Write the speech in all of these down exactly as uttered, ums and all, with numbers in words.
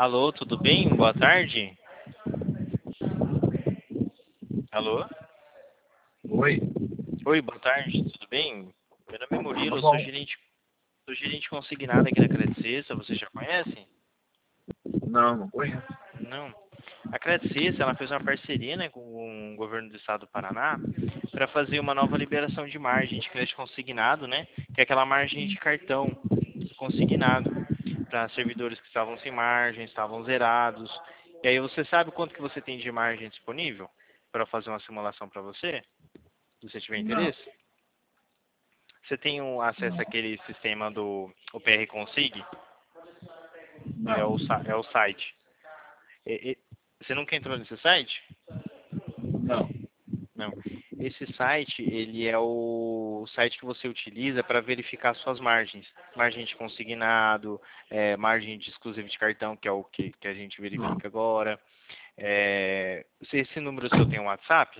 Alô, tudo bem? Boa tarde. Alô? Oi, Oi, boa tarde, tudo bem? Meu nome é Murilo, tudo eu sou bom? gerente, sou gerente consignado aqui na Credit Suisse, você já conhece? Não, não conheço. Não. A Credit Suisse, ela fez uma parceria, né, com o governo do estado do Paraná para fazer uma nova liberação de margem de crédito consignado, né, que é aquela margem de cartão consignado para servidores que estavam sem margem, estavam zerados. E aí você sabe quanto que você tem de margem disponível para fazer uma simulação para você, se você tiver Não, interesse? Você tem um acesso não, àquele sistema do o P R Consig? É não, o, sa- é o site. E- e- você nunca entrou nesse site? não. Não. Esse site, ele é o site que você utiliza para verificar suas margens. Margem de consignado, é, margem de exclusivo de cartão, que é o que, que a gente verifica agora. É, se esse número seu tem um WhatsApp?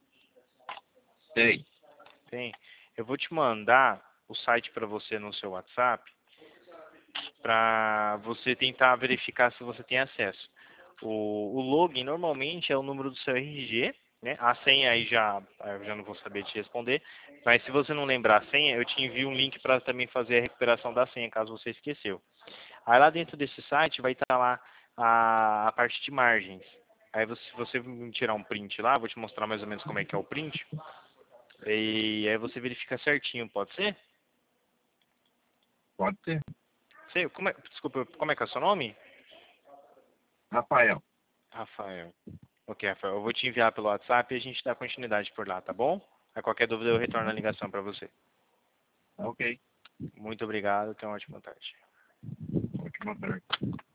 Sei. Tem. Eu vou te mandar o site para você no seu WhatsApp, para você tentar verificar se você tem acesso. O, o login normalmente é o número do seu R G, né? A senha aí já, eu já não vou saber te responder, mas se você não lembrar a senha, eu te envio um link para também fazer a recuperação da senha, caso você esqueceu. Aí lá dentro desse site vai estar lá a, a parte de margens. Aí você, se você me tirar um print lá, eu vou te mostrar mais ou menos como é que é o print, e aí você verifica certinho, pode ser? Pode ser. Sei, como é, desculpa, como é que é o seu nome? Rafael. Rafael. Ok, Rafael, eu vou te enviar pelo WhatsApp e a gente dá continuidade por lá, tá bom? A qualquer dúvida eu retorno a ligação para você. Ok. Muito obrigado, tenha uma ótima tarde. Ótima tarde.